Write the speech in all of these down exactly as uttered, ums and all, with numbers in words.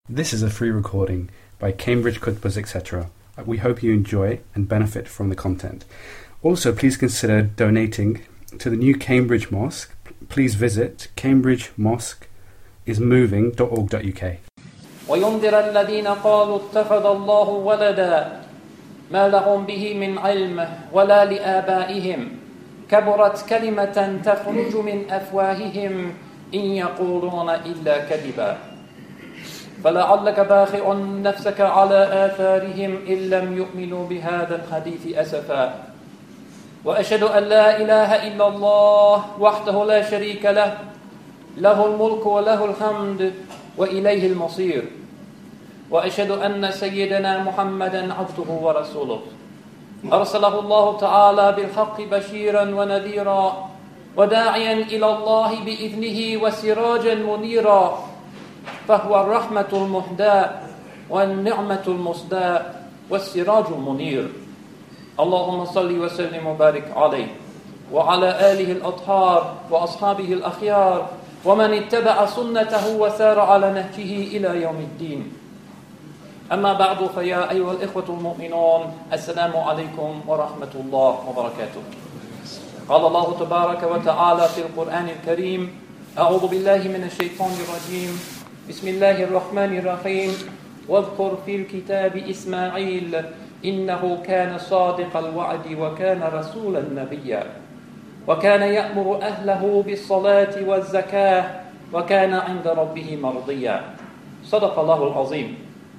This is a free recording by Cambridge Khutbahs, et cetera. We hope you enjoy and benefit from the content. Also, please consider donating to the new Cambridge Mosque. Please visit cambridge mosque is moving dot org dot U K. وينذر الذين قالوا اتخذ الله ولدا ما لهم به من علم ولا لآبائهم كبرت كلمة تخرج من أفواههم إن يقولون إلا كذبا فلعلك باخع نفسك على آثارهم إن لم يؤمنوا بهذا الحديث أسفا وأشهد أن لا إله إلا الله وحده لا شريك له له الملك وله الحمد وإليه المصير وأشهد أن سيدنا محمدا عبده ورسوله أرسله الله تعالى بالحق بشيرا ونذيرا وداعيا إلى الله بإذنه وسراجا منيرا فهو الرحمة المهداة والنعمة المسداة والسراج المنير اللهم صل وسلم وبارك عليه وعلى آله الأطهار وأصحابه الأخيار ومن اتبع سنته وسار على نهجه إلى يوم الدين أما بعد فيا أيها الإخوة المؤمنون السلام عليكم ورحمة الله وبركاته قال الله تبارك وتعالى في القرآن الكريم أعوذ بالله من الشيطان الرجيم بسم الله الرحمن الرحيم واذكر في الكتاب إسماعيل إنه كان صادق الوعد وكان رسولا نبيا وكان يأمر أهله بالصلاة والزكاة وكان عند ربه مرضيا صدق الله العظيم.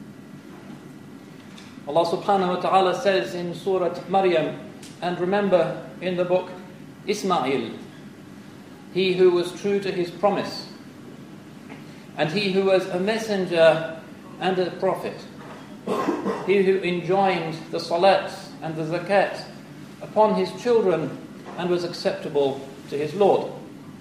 Allah subhanahu wa ta'ala says in Surah Maryam, and remember in the book Ismail, he who was true to his promise, and he who was a messenger and a prophet, he who enjoined the salat and the zakat upon his children and was acceptable to his Lord.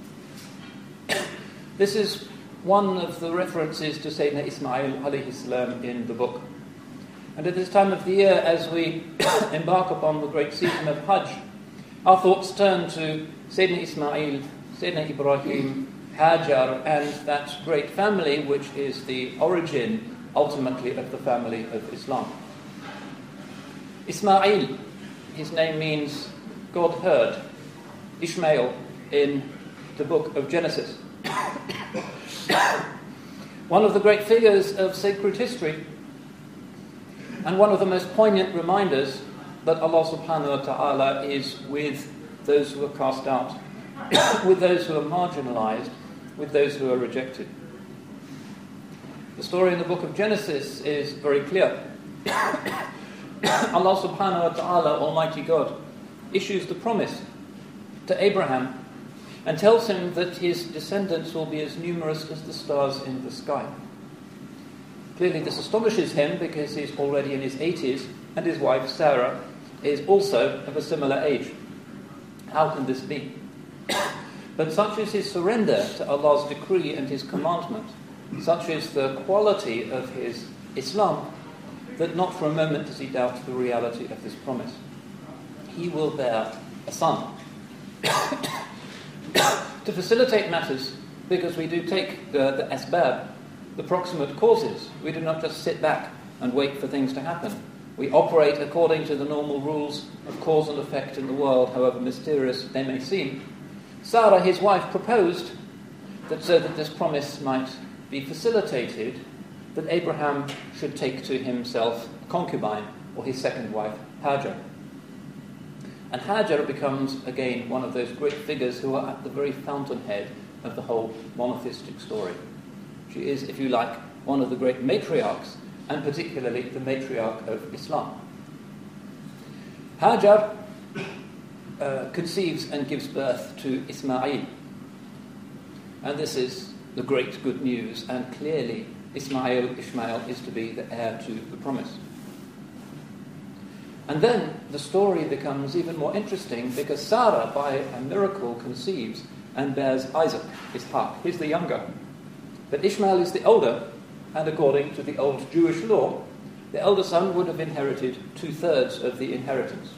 This is one of the references to Sayyidina Ismail alayhi salam in the book. And at this time of the year, as we embark upon the great season of Hajj, our thoughts turn to Sayyidina Ismail, Sayyidina Ibrahim, Hajar, and that great family which is the origin, ultimately, of the family of Islam. Ismail, his name means God heard. Ishmael in the book of Genesis. One of the great figures of sacred history, and one of the most poignant reminders that Allah subhanahu wa ta'ala is with those who are cast out, with those who are marginalized, with those who are rejected. The story in the book of Genesis is very clear. Allah subhanahu wa ta'ala, Almighty God, issues the promise to Abraham and tells him that his descendants will be as numerous as the stars in the sky. Clearly this astonishes him because he's already in his eighties and his wife Sarah is also of a similar age. How can this be? But such is his surrender to Allah's decree and his commandment, such is the quality of his Islam, that not for a moment does he doubt the reality of this promise. He will bear a son. To facilitate matters, because we do take the, the asbab, the proximate causes, we do not just sit back and wait for things to happen. We operate according to the normal rules of cause and effect in the world, however mysterious they may seem. Sarah, his wife, proposed that so that this promise might be facilitated, that Abraham should take to himself a concubine, or his second wife, Hajar. And Hajar becomes, again, one of those great figures who are at the very fountainhead of the whole monotheistic story. She is, if you like, one of the great matriarchs, and particularly the matriarch of Islam. Hajar uh, conceives and gives birth to Ismail. And this is the great good news, and clearly Ismail, Ishmael, is to be the heir to the promise. And then the story becomes even more interesting because Sarah, by a miracle, conceives and bears Isaac, Ishaq. He's the younger. But Ishmael is the older, and according to the old Jewish law, the elder son would have inherited two-thirds of the inheritance.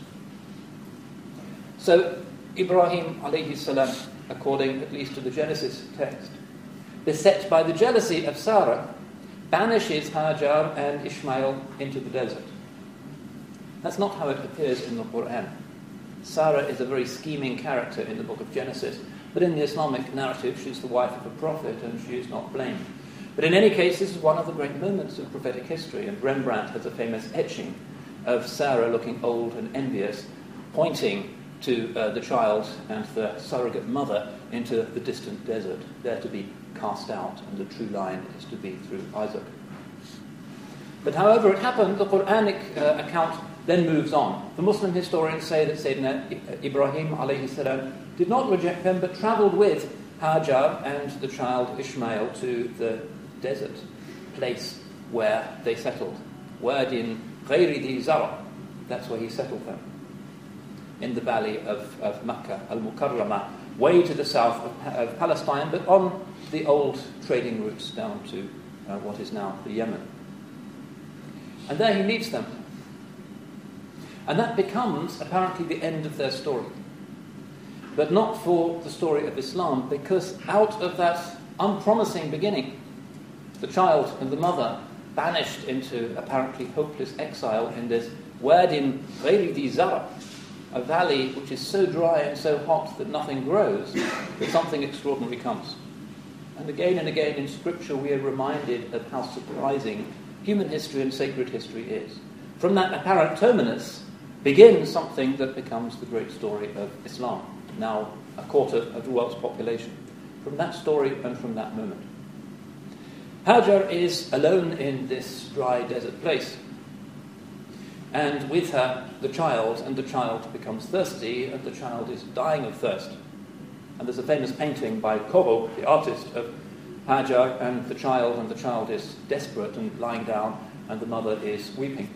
So Ibrahim alayhi salam, according at least to the Genesis text, beset by the jealousy of Sarah, banishes Hajar and Ishmael into the desert. That's not how it appears in the Quran. Sarah is a very scheming character in the book of Genesis, but in the Islamic narrative she's the wife of a prophet and she is not blamed. But in any case, this is one of the great moments of prophetic history, and Rembrandt has a famous etching of Sarah looking old and envious, pointing to uh, the child and the surrogate mother into the distant desert, there to be cast out, and the true line is to be through Isaac. But however it happened, the Quranic uh, account then moves on. The Muslim historians say that Sayyidina Ibrahim alayhi salam did not reject them, but travelled with Hajar and the child Ishmael to the desert place where they settled. Wadin Ghayri Dhi Zara, that's where he settled them, in the valley of, of Makkah, Al-Mukarramah, way to the south of, of Palestine, but on the old trading routes down to uh, what is now the Yemen. And there he meets them. And that becomes apparently the end of their story. But not for the story of Islam, because out of that unpromising beginning, the child and the mother banished into apparently hopeless exile in this Wadin Ghayri Dhi Zara, a valley which is so dry and so hot that nothing grows, that something extraordinary comes. And again and again in Scripture we are reminded of how surprising human history and sacred history is. From that apparent terminus begins something that becomes the great story of Islam, now a quarter of the world's population. From that story and from that moment. Hajar is alone in this dry desert place. And with her, the child, and the child becomes thirsty, and the child is dying of thirst. And there's a famous painting by Corot, the artist, of Hajar and the child, and the child is desperate and lying down, and the mother is weeping.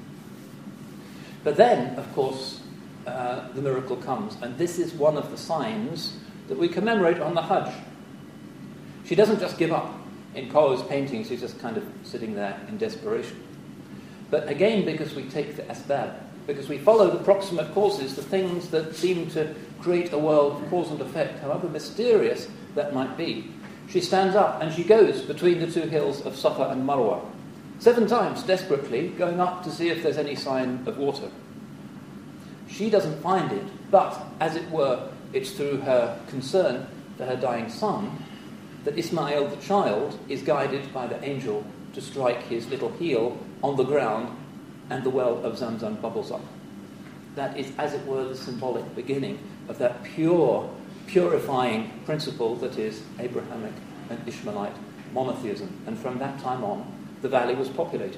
But then, of course, uh, the miracle comes, and this is one of the signs that we commemorate on the Hajj. She doesn't just give up. In Corot's painting, she's just kind of sitting there in desperation. But again, because we take the asbab, because we follow the proximate causes, the things that seem to create a world of cause and effect, however mysterious that might be, she stands up and she goes between the two hills of Safa and Marwa, seven times, desperately, going up to see if there's any sign of water. She doesn't find it, but, as it were, it's through her concern for her dying son that Ismail, the child, is guided by the angel to strike his little heel on the ground, and the well of Zamzam bubbles up. That is, as it were, the symbolic beginning of that pure, purifying principle that is Abrahamic and Ishmaelite monotheism. And from that time on, the valley was populated.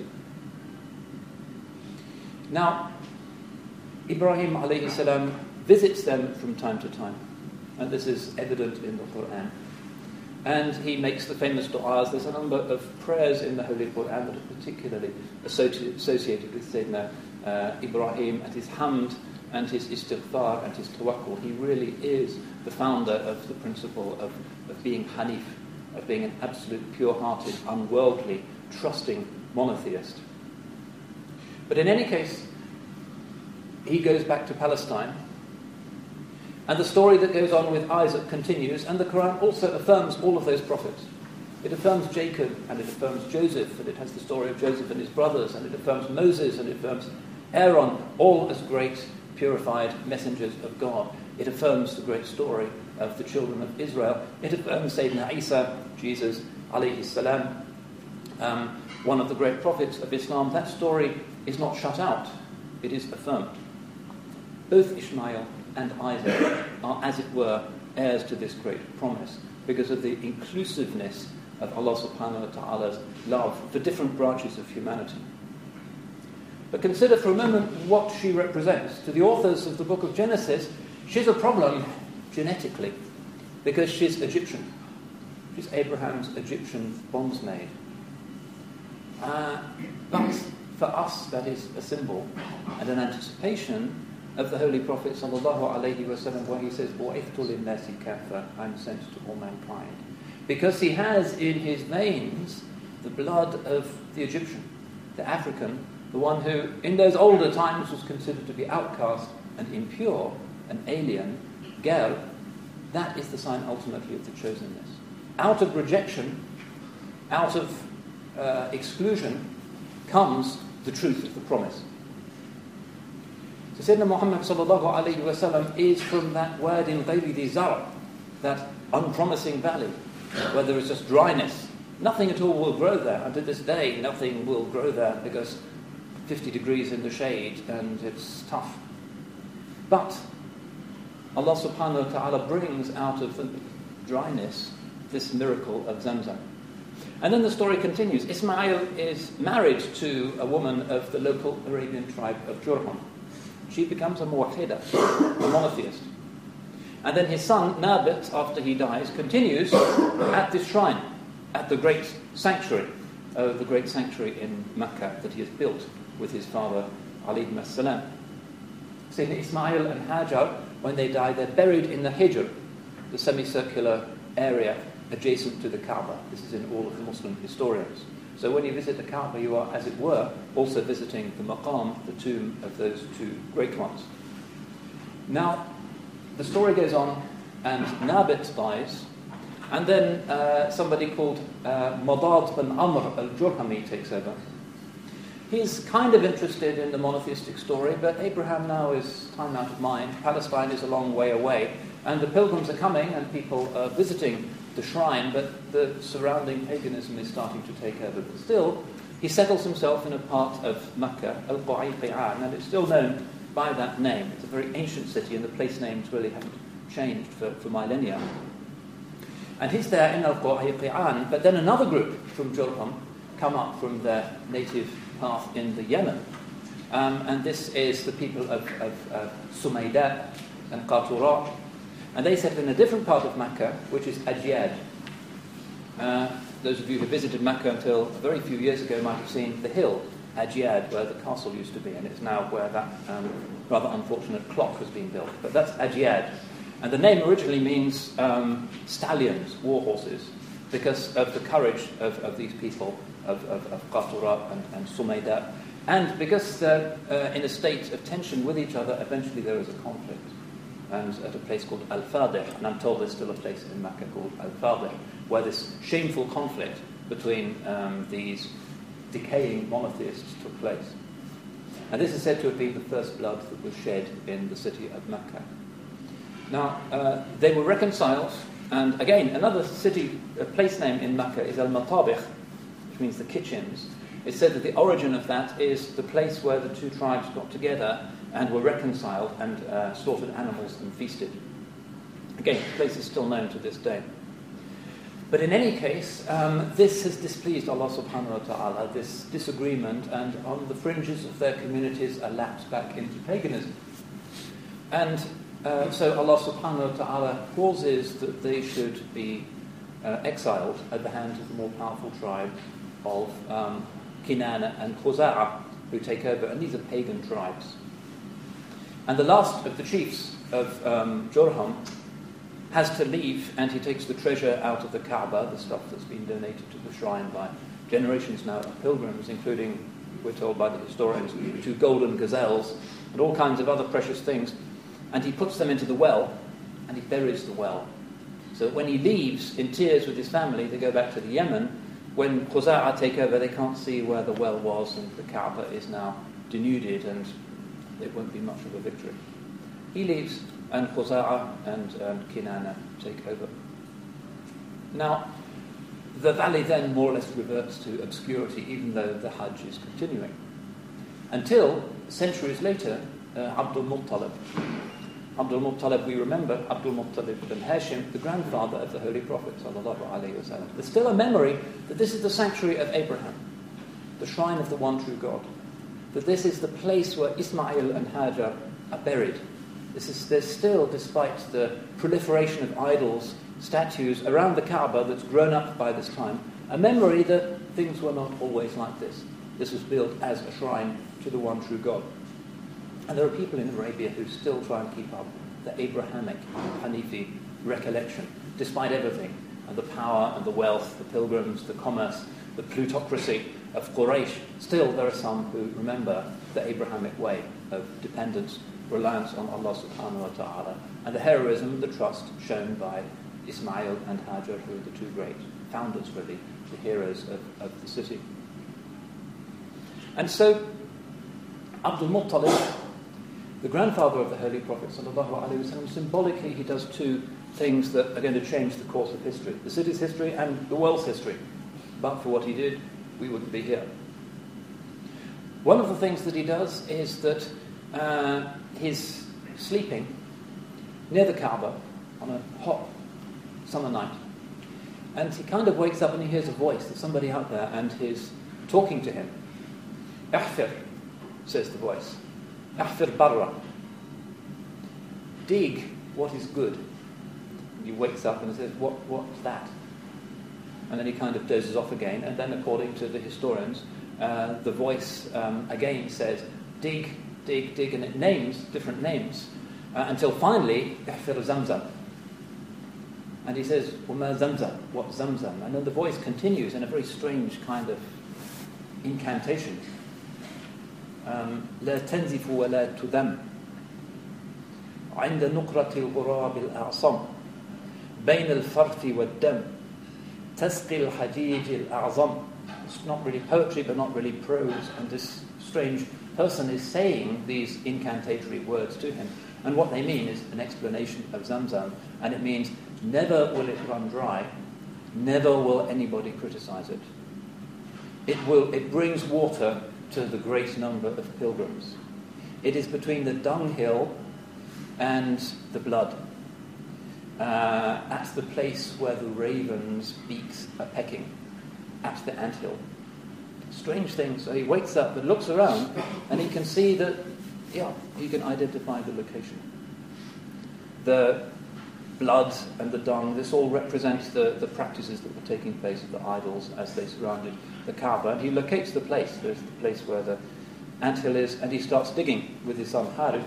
Now, Ibrahim alayhi salam visits them from time to time, and this is evident in the Quran. And he makes the famous du'as. There's a number of prayers in the Holy Quran that are particularly associated with Sayyidina uh, Ibrahim and his hamd and his istighfar and his tawakkul. He really is the founder of the principle of, of being Hanif, of being an absolute pure-hearted, unworldly, trusting monotheist. But in any case, he goes back to Palestine. And the story that goes on with Isaac continues, and the Quran also affirms all of those prophets. It affirms Jacob, and it affirms Joseph, and it has the story of Joseph and his brothers, and it affirms Moses, and it affirms Aaron, all as great, purified messengers of God. It affirms the great story of the children of Israel. It affirms Sayyidina Isa, Jesus, alayhi salam, um, one of the great prophets of Islam. That story is not shut out, it is affirmed. Both Ishmael and Isaac are, as it were, heirs to this great promise because of the inclusiveness of Allah subhanahu wa ta'ala's love for different branches of humanity. But consider for a moment what she represents. To the authors of the book of Genesis, she's a problem genetically because she's Egyptian. She's Abraham's Egyptian bondsmaid. Uh, but for us, that is a symbol and an anticipation of the Holy Prophet sallallahu alaihi wasallam, where he says, "Bu'ithtu lin-nasi kaffa," I'm sent to all mankind, because he has in his veins the blood of the Egyptian, the African, the one who, in those older times, was considered to be outcast and impure, an alien, ger. That is the sign ultimately of the chosenness. Out of rejection, out of uh, exclusion comes the truth of the promise. So Sayyidina Muhammad sallallahu alayhi wa sallam is from that word in ghayri dhi zar', that unpromising valley, where there is just dryness. Nothing at all will grow there, and to this day nothing will grow there because fifty degrees in the shade and it's tough. But Allah subhanahu wa ta'ala brings out of the dryness this miracle of Zamzam. And then the story continues. Ismail is married to a woman of the local Arabian tribe of Jurham. She becomes a muwahhida, a monotheist. And then his son, Nabit, after he dies, continues at this shrine, at the great sanctuary, uh, the great sanctuary in Makkah that he has built with his father, alayhi salam. Sayyidina Ismail and Hajar, when they die, they're buried in the Hijr, the semicircular area adjacent to the Kaaba. This is in all of the Muslim historians. So when you visit the Kaaba, you are, as it were, also visiting the maqam, the tomb of those two great ones. Now, the story goes on, and Nabit dies, and then uh, somebody called uh, Madad bin Amr al-Jurhami takes over. He's kind of interested in the monotheistic story, but Abraham now is time out of mind. Palestine is a long way away, and the pilgrims are coming, and people are visiting the shrine, but the surrounding paganism is starting to take over. But still, he settles himself in a part of Makkah, Al-Qa'iqi'an, and it's still known by that name. It's a very ancient city, and the place names really haven't changed for, for millennia. And he's there in Al-Qa'iqi'an, but then another group from Jurham come up from their native path in the Yemen. Um, and this is the people of, of, of Sumayda and Qatura. And they settle in a different part of Makkah, which is Ajyad. Uh, those of you who visited Makkah until a very few years ago might have seen the hill, Ajyad, where the castle used to be, and it's now where that um, rather unfortunate clock has been built. But that's Ajyad. And the name originally means um, stallions, war horses, because of the courage of, of these people, of, of, of Qatura and, and Sumayda. And because they're uh, in a state of tension with each other, eventually there is a conflict. And at a place called Al-Fadih, and I'm told there's still a place in Makkah called Al-Fadih, where this shameful conflict between um, these decaying monotheists took place. And this is said to have been the first blood that was shed in the city of Makkah. Now, uh, they were reconciled, and again, another city, a place name in Makkah is Al-Matabikh, which means the kitchens. It's said that the origin of that is the place where the two tribes got together and were reconciled and uh, slaughtered animals and feasted. Again, the place is still known to this day. But in any case, um, this has displeased Allah subhanahu wa ta'ala, this disagreement, and on the fringes of their communities are lapsed back into paganism. And uh, so Allah subhanahu wa ta'ala causes that they should be uh, exiled at the hands of the more powerful tribe of um, Kinana and Khuza'a, who take over, and these are pagan tribes. And the last of the chiefs of um, Jurham has to leave, and he takes the treasure out of the Kaaba, the stuff that's been donated to the shrine by generations now of pilgrims, including, we're told by the historians, two golden gazelles and all kinds of other precious things, and he puts them into the well, and he buries the well. So that when he leaves in tears with his family, they go back to the Yemen. When Khuza'a take over, they can't see where the well was, and the Kaaba is now denuded, and it won't be much of a victory. He leaves, and Khuza'a and um, Kinana take over. Now, the valley then more or less reverts to obscurity, even though the Hajj is continuing. Until, centuries later, uh, Abdul Muttalib. Abdul Muttalib, we remember, Abdul Muttalib bin Hashim, the grandfather of the Holy Prophet sallallahu alaihi wasallam. There's still a memory that this is the sanctuary of Abraham, the shrine of the one true God. That this is the place where Ismail and Hajar are buried. This is, there's still, despite the proliferation of idols, statues around the Kaaba that's grown up by this time, a memory that things were not always like this. This was built as a shrine to the one true God. And there are people in Arabia who still try and keep up the Abrahamic, Hanifi recollection, despite everything, and the power and the wealth, the pilgrims, the commerce, the plutocracy of Quraysh. Still, there are some who remember the Abrahamic way of dependence, reliance on Allah subhanahu wa ta'ala, and the heroism and the trust shown by Ismail and Hajar, who are the two great founders, really, the heroes of, of the city. And so, Abdul Muttalib, the grandfather of the Holy Prophet sallallahu alaihi wasallam, symbolically he does two things that are going to change the course of history, the city's history and the world's history. But for what he did, we wouldn't be here. One of the things that he does is that uh, he's sleeping near the Kaaba on a hot summer night, and he kind of wakes up and he hears a voice, there's somebody out there, and he's talking to him. Ahfir, says the voice. Ahfir barra. Dig what is good. He wakes up and says, what, what's that? And then he kind of dozes off again, and then according to the historians, uh, the voice um, again says, dig, dig, dig, and it names different names, uh, until finally, Ihfir Zamzam. And he says, Wama Zamzam, what Zamzam? And then the voice continues in a very strange kind of incantation. لا تنزف ولا تذم عند نقرة الغراب الأعصم بين الفرث والدم تسقي الحجيج الأعظم. It's not really poetry, but not really prose. And this strange person is saying these incantatory words to him. And what they mean is an explanation of Zamzam. And it means, never will it run dry. Never will anybody criticize it. It will. It brings water to the great number of pilgrims. It is between the dunghill and the blood. Uh, at the place where the raven's beaks are pecking, at the anthill. Strange thing. So he wakes up and looks around, and he can see that, yeah, he can identify the location. The blood and the dung, this all represents the, the practices that were taking place of the idols as they surrounded the Kaaba. And he locates the place. There's the place where the anthill is, and he starts digging with his son Harith.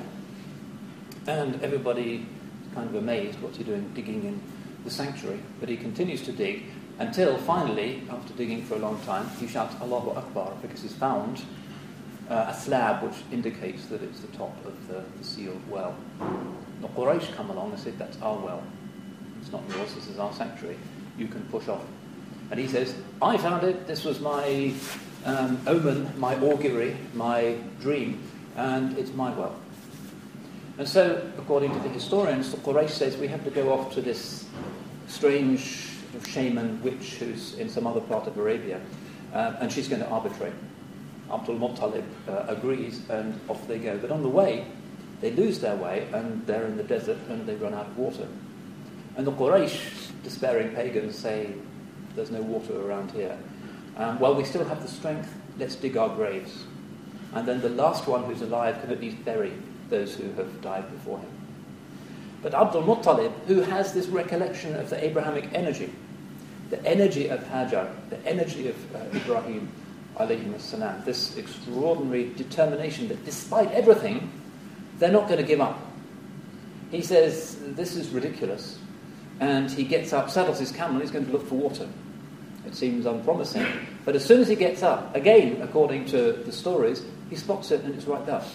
And everybody kind of amazed, what's he doing digging in the sanctuary? But he continues to dig until finally, after digging for a long time, he shouts Allahu Akbar, because he's found uh, a slab which indicates that it's the top of the, the sealed well. The Quraysh come along and said, that's our well. It's not yours, this is our sanctuary. You can push off. And he says, I found it, this was my um, omen, my augury, my dream, and it's my well. And so, according to the historians, the Quraysh says we have to go off to this strange sort of shaman witch who's in some other part of Arabia, uh, and she's going to arbitrate. Abdul Muttalib uh, agrees, and off they go. But on the way, they lose their way, and they're in the desert, and they run out of water. And the Quraysh, despairing pagans, say, there's no water around here. Um, well, we still have the strength, let's dig our graves. And then the last one who's alive can at least bury those who have died before him. But Abdul Muttalib, who has this recollection of the Abrahamic energy, the energy of Hajar, the energy of uh, Ibrahim, alayhi salam, this extraordinary determination that despite everything, they're not going to give up. He says, this is ridiculous. And he gets up, saddles his camel, he's going to look for water. It seems unpromising. But as soon as he gets up, again, according to the stories, he spots it and it's right there.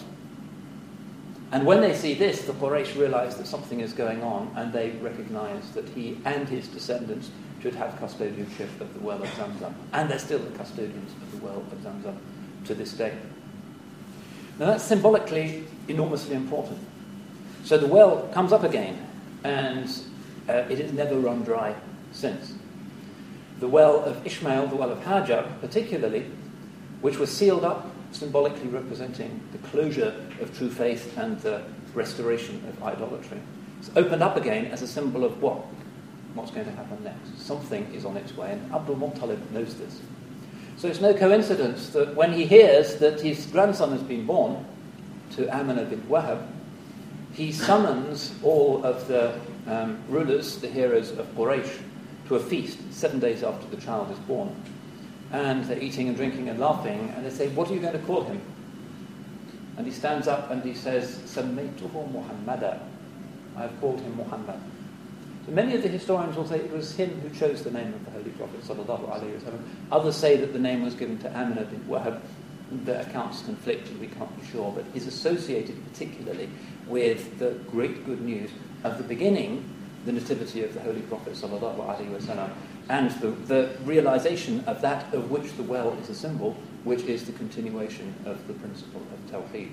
And when they see this, the Quraysh realize that something is going on, and they recognize that he and his descendants should have custodianship of the well of Zamzam. And they're still the custodians of the well of Zamzam to this day. Now that's symbolically enormously important. So the well comes up again, and uh, it has never run dry since. The well of Ishmael, the well of Hajar particularly, which was sealed up, symbolically representing the closure of true faith and the restoration of idolatry. It's opened up again as a symbol of what? What's going to happen next? Something is on its way, and Abdul Muttalib knows this. So it's no coincidence that when he hears that his grandson has been born to Amina bint Wahab, he summons all of the um, rulers, the heroes of Quraysh, to a feast seven days after the child is born. And they're eating and drinking and laughing, and they say, what are you going to call him? And he stands up and he says, Sammaytuhu Muhammada. I have called him Muhammad. So many of the historians will say it was him who chose the name of the Holy Prophet sallallahu alaihi wasallam. Others say that the name was given to Amina bint Wahab. The accounts conflict, and we can't be sure, but is associated particularly with the great good news of the beginning, the nativity of the Holy Prophet sallallahu alaihi wasallam. and the, the realization of that of which the well is a symbol, which is the continuation of the principle of Tawheed.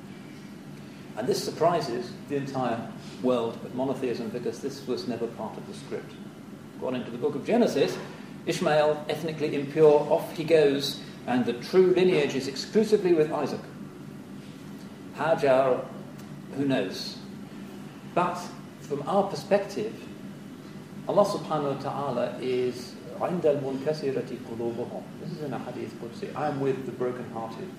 And this surprises the entire world of monotheism because this was never part of the script. According to the book of Genesis, Ishmael, ethnically impure, off he goes, and the true lineage is exclusively with Isaac. Hajar, who knows? But from our perspective, Allah subhanahu wa ta'ala is عند المنكسرة قلوبهم. This is in a hadith Qudsi. I am with the broken-hearted.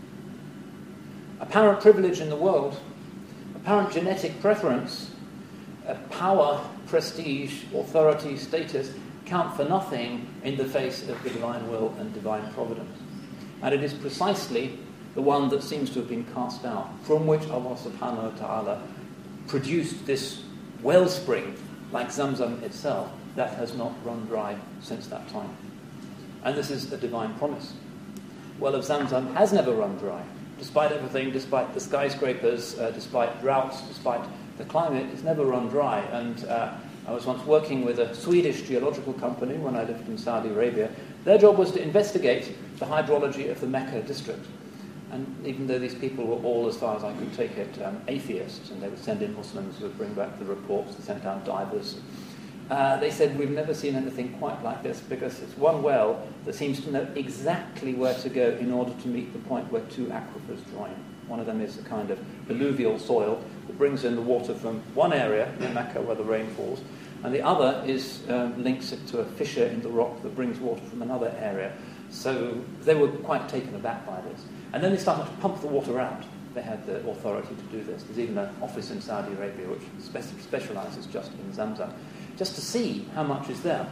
Apparent privilege in the world, apparent genetic preference, uh, power, prestige, authority, status count for nothing in the face of the divine will and divine providence. And it is precisely the one that seems to have been cast out, from which Allah subhanahu wa ta'ala produced this wellspring, like Zamzam itself, that has not run dry since that time. And this is a divine promise. Well of Zamzam has never run dry. Despite everything, despite the skyscrapers, uh, despite droughts, despite the climate, it's never run dry. And uh, I was once working with a Swedish geological company when I lived in Saudi Arabia. Their job was to investigate the hydrology of the Mecca district. And even though these people were all, as far as I could take it, um, atheists, and they would send in Muslims who would bring back the reports, they sent out divers, uh, they said, we've never seen anything quite like this because it's one well that seems to know exactly where to go in order to meet the point where two aquifers join. One of them is a kind of alluvial soil that brings in the water from one area in Mecca where the rain falls, and the other is um, links it to a fissure in the rock that brings water from another area. So they were quite taken aback by this. And then they started to pump the water out. They had the authority to do this. There's even an office in Saudi Arabia which spe- specializes just in Zamzam, just to see how much is there.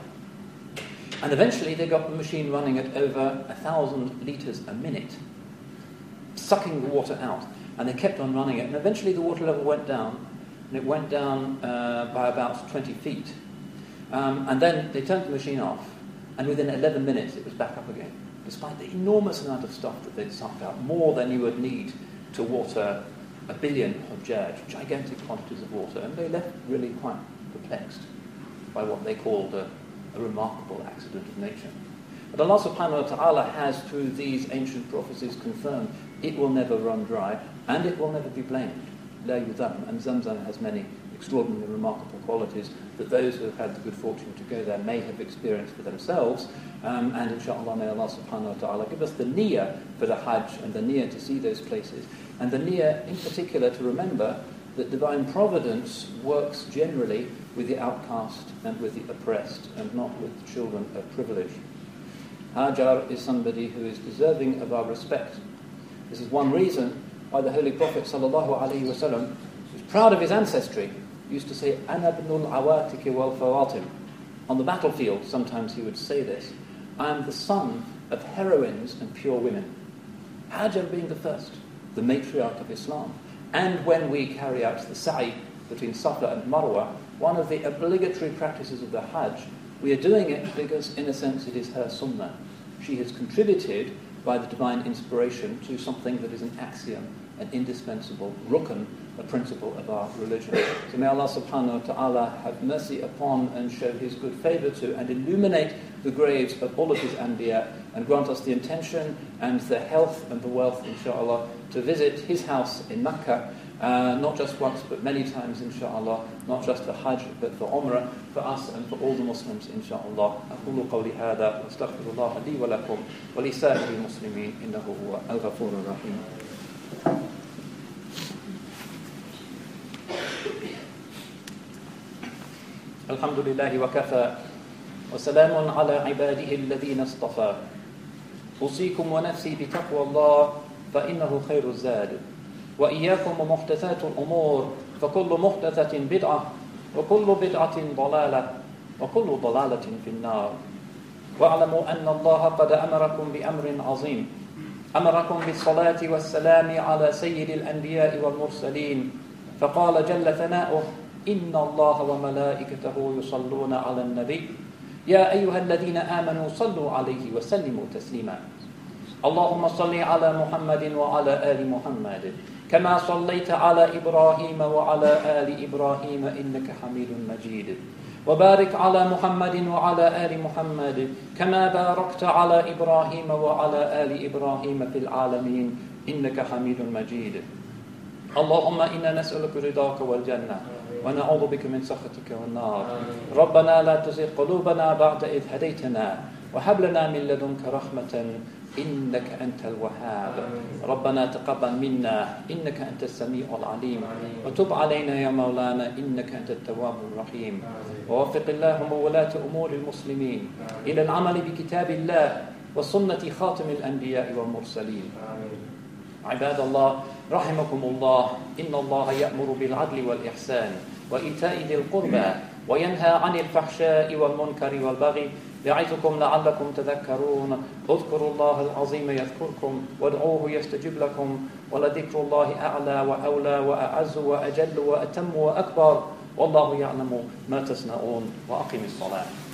And eventually they got the machine running at over a thousand litres a minute, sucking the water out. And they kept on running it. And eventually the water level went down, and it went down uh, by about twenty feet. Um, and then they turned the machine off, and within eleven minutes it was back up again, despite the enormous amount of stuff that they'd sucked out, more than you would need to water a billion Hujjaj, gigantic quantities of water. And they left really quite perplexed by what they called a, a remarkable accident of nature. But Allah subhanahu wa ta'ala has, through these ancient prophecies, confirmed it will never run dry, and it will never be blamed. La yudam. And Zamzam has many extraordinary, remarkable qualities that those who have had the good fortune to go there may have experienced for themselves. Um, and inshallah, may Allah subhanahu wa ta'ala give us the niyyah for the Hajj and the niyyah to see those places. And the niyyah in particular to remember that divine providence works generally with the outcast and with the oppressed, and not with the children of privilege. Hajar is somebody who is deserving of our respect. This is one reason why the Holy Prophet sallallahu alaihi wasallam was proud of his ancestry. He used to say, "Ana ibnul awatiki wal fawatim." On the battlefield, sometimes he would say this, "I am the son of heroines and pure women." Hajar being the first, the matriarch of Islam. And when we carry out the sa'i between Safa and Marwa, one of the obligatory practices of the Hajj, we are doing it because, in a sense, it is her sunnah. She has contributed by the divine inspiration to something that is an axiom, an indispensable rukn, a principle of our religion. So may Allah subhanahu wa ta'ala have mercy upon and show his good favour to and illuminate the graves of all of his anbiya, and grant us the intention and the health and the wealth, inshaAllah, to visit his house in Makkah, uh, not just once but many times, inshaAllah, not just for Hajj but for Umrah, for us and for all the Muslims, inshaAllah. أقول قولي هذا واستغفر الله لي ولكم ولسائر المسلمين إنه هو الغفور الرحيم. الحمد لله وكفى وسلام على عباده الذين اصطفى. أوصيكم ونفسي بتقوى الله فإنه خير الزاد، وإياكم ومحدثات الأمور فكل محدثة بدعة وكل بدعة ضلالة وكل ضلالة في النار. واعلموا أن الله قد أمركم بأمر عظيم، أمركم بالصلاة والسلام على سيد الأنبياء والمرسلين، فقال جل ثناؤه: إن الله وملائكته يصلون على النبي يا أيها الذين آمنوا صلوا عليه وسلموا تسليما. اللهم صل على محمد وعلى آل محمد كما صليت على إبراهيم وعلى آل إبراهيم إنك حميد مجيد. وبارك على محمد وعلى آل محمد كما باركت على إبراهيم وعلى آل إبراهيم في العالمين إنك حميد مجيد. اللهم إنا نسألك رضاك والجنة ونعوذ بك من سخطك والنار. ربنا لا تزغ قلوبنا بعد إذ هديتنا وهب لنا من لدنك رحمة إنك أنت الوهاب. ربنا تقبل منا إنك أنت السميع العليم وتب علينا يا مولانا إنك أنت التواب الرحيم. ووفق اللهم ولاة أمور المسلمين إلى العمل بكتاب الله وسنة خاتم الأنبياء والمرسلين. عباد الله رحمكم الله، إن الله يأمر بالعدل والإحسان وإيتاء ذي القربى وينهى عن الفحشاء والمنكر والبغي يعظكم لعلكم تذكرون. اذكروا الله العظيم يذكركم وادعوه يستجب لكم ولذكر الله أعلى وأولى وأعز وأجل وأتم وأكبر والله يعلم ما تصنعون. وأقم الصلاة.